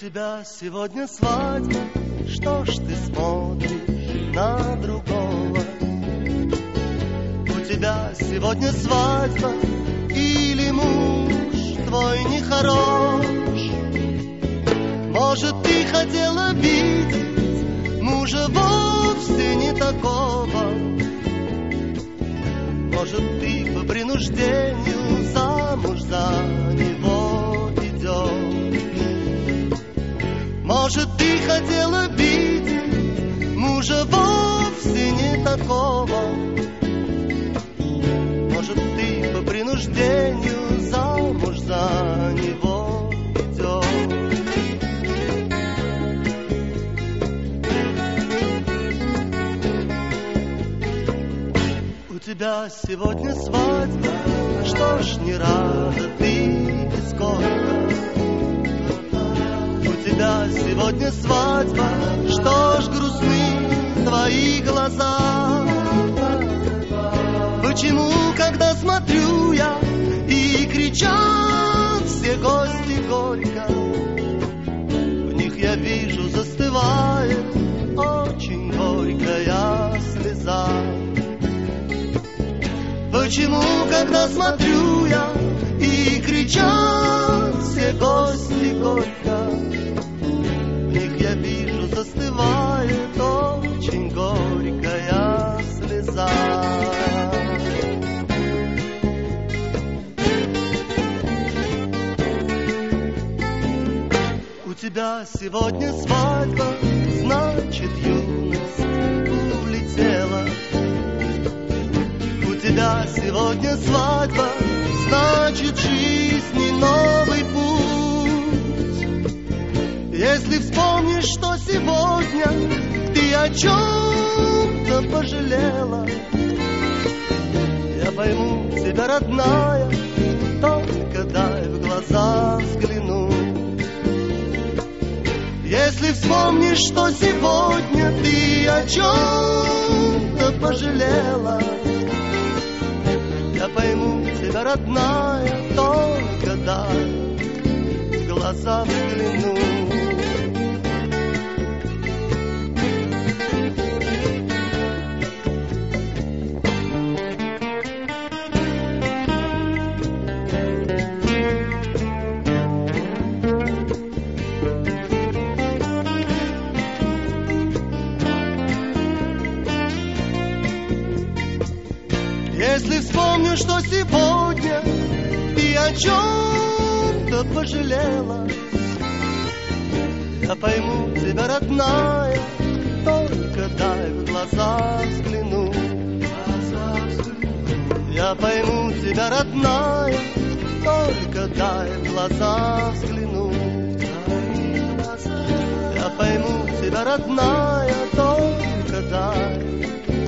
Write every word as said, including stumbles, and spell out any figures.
тебя сегодня свадьба, что ж ты смотришь на другого? У тебя сегодня свадьба, или муж твой нехорош? Может, ты хотела видеть мужа вовсе не такого? Может, ты по принуждению замуж за него идешь? Может, ты хотела видеть мужа вовсе не такого? Может, ты по принуждению замуж за него идешь? У тебя сегодня свадьба, что ж не рада ты нисколько? У тебя сегодня свадьба, что ж грустны твои глаза? Почему, когда смотрю я, и кричат все гости горько, в них я вижу застывает очень горькая слеза? Почему, когда смотрю я, и кричат все гости горько, в них я вижу застывает очень горькая слеза? У тебя сегодня свадьба, значит, юность улетела. У тебя сегодня свадьба, значит, жизни новый путь. Если вспомнишь, что сегодня ты о чем-то пожалела, я пойму тебя, родная, только дай в глаза взглянуть. Если вспомнишь, что сегодня ты о чем-то пожалела, я пойму тебя, родная, только дай в глаза взгляну. Если вспомню, что сегодня ты о чем-то пожалела, я пойму тебя, родная, только дай в глаза взгляну. Я пойму тебя, родная, только дай в глаза взгляну. Я пойму тебя, родная, только дай